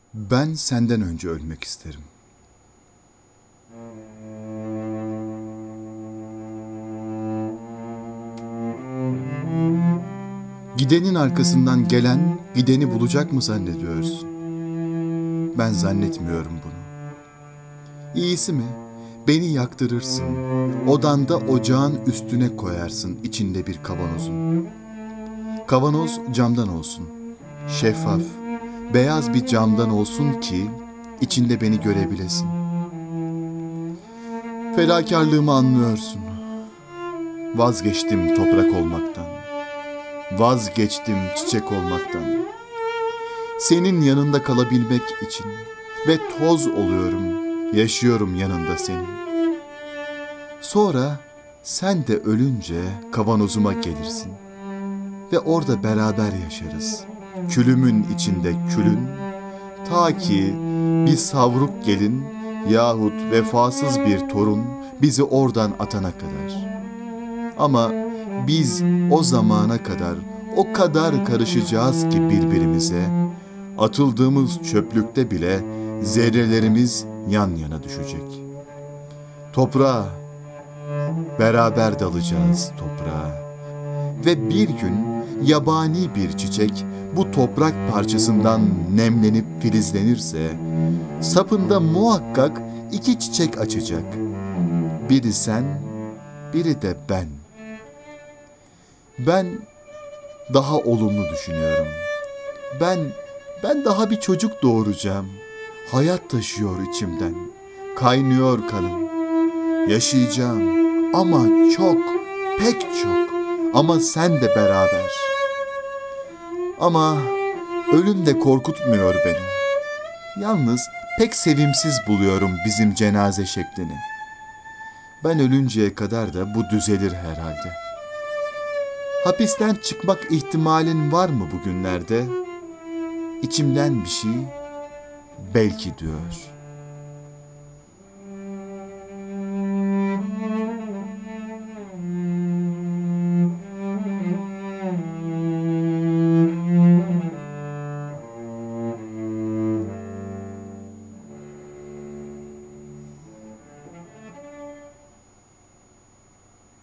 Ben senden önce ölmek isterim. Gidenin arkasından gelen gideni bulacak mı zannediyorsun? Ben zannetmiyorum bunu. İyisi mi? Beni yaktırırsın. Odanda ocağın üstüne koyarsın içinde bir kavanozun. Kavanoz camdan olsun. Şeffaf, beyaz bir camdan olsun ki içinde beni görebilesin. Fedakarlığımı anlıyorsun. Vazgeçtim toprak olmaktan. Vazgeçtim çiçek olmaktan. Senin yanında kalabilmek için ve toz oluyorum, yaşıyorum yanında senin. Sonra sen de ölünce kavanozuma gelirsin ve orada beraber yaşarız. Külümün içinde külün, ta ki bir savruk gelin yahut vefasız bir torun bizi oradan atana kadar. Ama biz o zamana kadar o kadar karışacağız ki birbirimize, atıldığımız çöplükte bile zerrelerimiz yan yana düşecek. Toprağa, beraber dalacağız toprağa. Ve bir gün yabani bir çiçek bu toprak parçasından nemlenip filizlenirse, sapında muhakkak iki çiçek açacak. Biri sen, biri de ben. Ben daha olumlu düşünüyorum. Ben ben daha bir çocuk doğuracağım. Hayat taşıyor içimden. Kaynıyor kanım. Yaşayacağım ama çok, pek çok. Ama sen de beraber. Ama ölüm de korkutmuyor beni. Yalnız pek sevimsiz buluyorum bizim cenaze şeklini. Ben ölünceye kadar da bu düzelir herhalde. Hapisten çıkmak ihtimalin var mı bugünlerde? İçimden bir şey belki diyor.